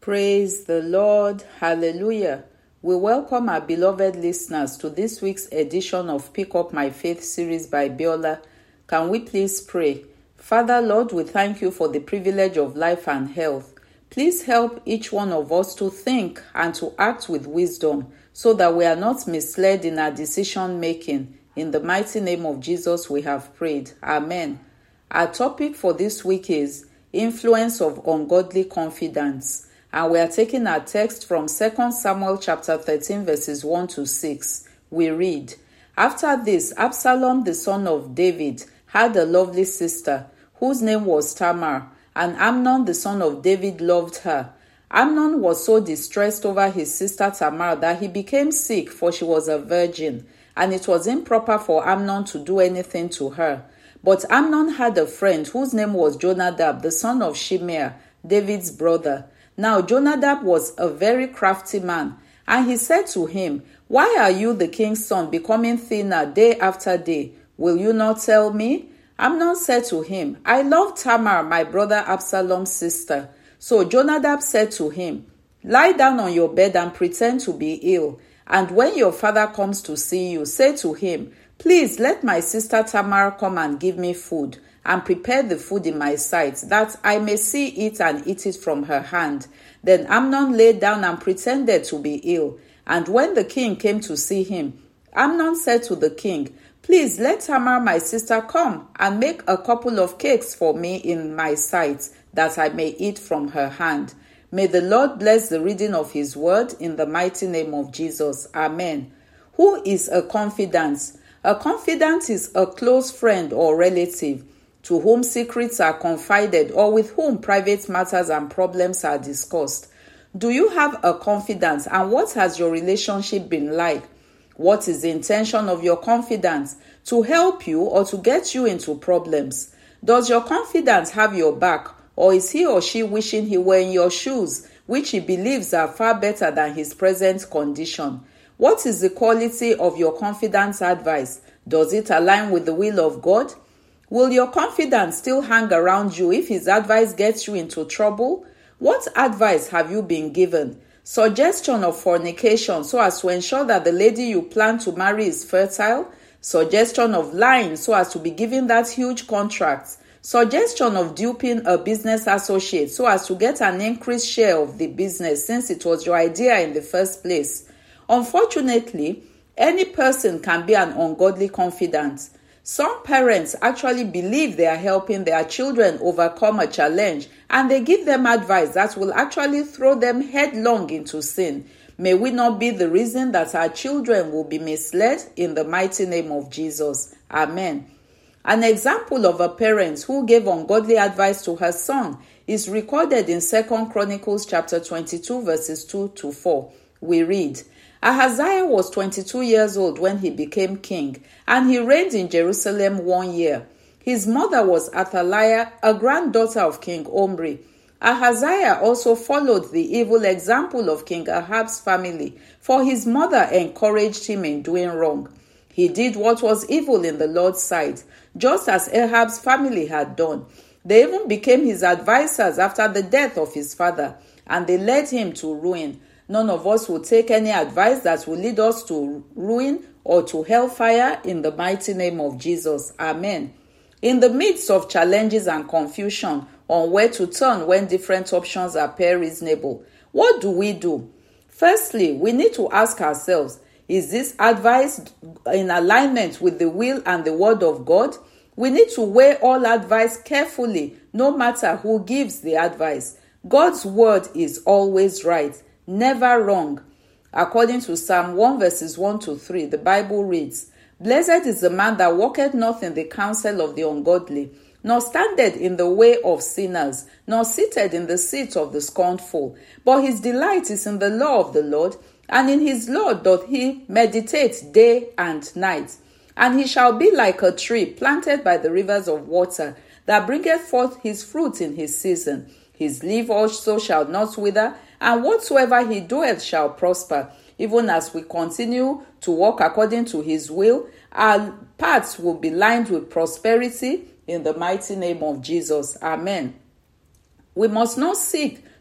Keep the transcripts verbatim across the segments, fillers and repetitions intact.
Praise the Lord. Hallelujah. We welcome our beloved listeners to this week's edition of Pick Up My Faith series by Biola. Can we please pray? Father, Lord, we thank you for the privilege of life and health. Please help each one of us to think and to act with wisdom so that we are not misled in our decision making. In the mighty name of Jesus, we have prayed. Amen. Our topic for this week is influence of ungodly confidence. And we are taking our text from Second Samuel chapter thirteen verses one to six. We read, After this, Absalom the son of David had a lovely sister, whose name was Tamar, and Amnon the son of David loved her. Amnon was so distressed over his sister Tamar that he became sick, for she was a virgin, and it was improper for Amnon to do anything to her. But Amnon had a friend whose name was Jonadab, the son of Shimeah, David's brother. Now Jonadab was a very crafty man, and he said to him, Why are you, the king's son, becoming thinner day after day? Will you not tell me? Amnon said to him, I love Tamar, my brother Absalom's sister. So Jonadab said to him, Lie down on your bed and pretend to be ill. And when your father comes to see you, say to him, Please let my sister Tamar come and give me food, and prepare the food in my sight, that I may see it and eat it from her hand. Then Amnon lay down and pretended to be ill. And when the king came to see him, Amnon said to the king, Please let Tamar my sister come and make a couple of cakes for me in my sight, that I may eat from her hand. May the Lord bless the reading of his word in the mighty name of Jesus. Amen. Who is a confidant? A confidant is a close friend or relative to whom secrets are confided or with whom private matters and problems are discussed. Do you have a confidant, and what has your relationship been like? What is the intention of your confidant? To help you or to get you into problems? Does your confidant have your back, or is he or she wishing he were in your shoes, which he believes are far better than his present condition? What is the quality of your confidant's advice? Does it align with the will of God? Will your confidant still hang around you if his advice gets you into trouble? What advice have you been given? Suggestion of fornication so as to ensure that the lady you plan to marry is fertile? Suggestion of lying so as to be given that huge contract? Suggestion of duping a business associate so as to get an increased share of the business since it was your idea in the first place? Unfortunately, any person can be an ungodly confidant. Some parents actually believe they are helping their children overcome a challenge, and they give them advice that will actually throw them headlong into sin. May we not be the reason that our children will be misled in the mighty name of Jesus. Amen. An example of a parent who gave ungodly advice to her son is recorded in Second Chronicles chapter twenty-two verses two to four. We read, Ahaziah was twenty-two years old when he became king, and he reigned in Jerusalem one year. His mother was Athaliah, a granddaughter of King Omri. Ahaziah also followed the evil example of King Ahab's family, for his mother encouraged him in doing wrong. He did what was evil in the Lord's sight, just as Ahab's family had done. They even became his advisers after the death of his father, and they led him to ruin. None of us will take any advice that will lead us to ruin or to hellfire in the mighty name of Jesus. Amen. In the midst of challenges and confusion on where to turn when different options appear reasonable, what do we do? Firstly, we need to ask ourselves, is this advice in alignment with the will and the word of God? We need to weigh all advice carefully, no matter who gives the advice. God's word is always right, never wrong. According to Psalm one verses one to three, the Bible reads, Blessed is the man that walketh not in the counsel of the ungodly, nor standeth in the way of sinners, nor sitteth in the seat of the scornful. But his delight is in the law of the Lord, and in his law doth he meditate day and night. And he shall be like a tree planted by the rivers of water, that bringeth forth his fruit in his season. His leaf also shall not wither, and whatsoever he doeth shall prosper. Even as we continue to walk according to his will, our paths will be lined with prosperity in the mighty name of Jesus. Amen. We must not seek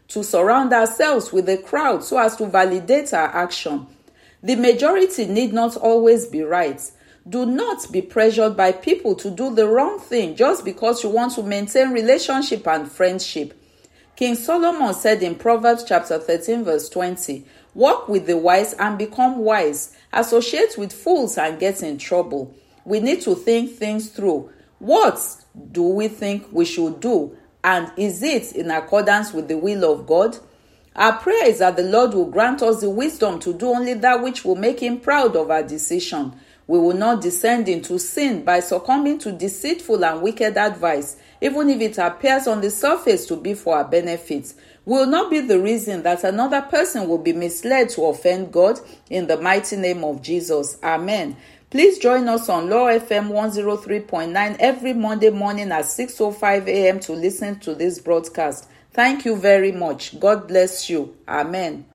to surround ourselves with a crowd so as to validate our action. The majority need not always be right. Do not be pressured by people to do the wrong thing just because you want to maintain relationship and friendship. King Solomon said in Proverbs chapter thirteen verse twenty, "Walk with the wise and become wise. Associate with fools and get in trouble." We need to think things through. What do we think we should do? And is it in accordance with the will of God? Our prayer is that the Lord will grant us the wisdom to do only that which will make him proud of our decision. We will not descend into sin by succumbing to deceitful and wicked advice, even if it appears on the surface to be for our benefit. We will not be the reason that another person will be misled to offend God, in the mighty name of Jesus. Amen. Please join us on Law F M one oh three point nine every Monday morning at six oh five a.m. to listen to this broadcast. Thank you very much. God bless you. Amen.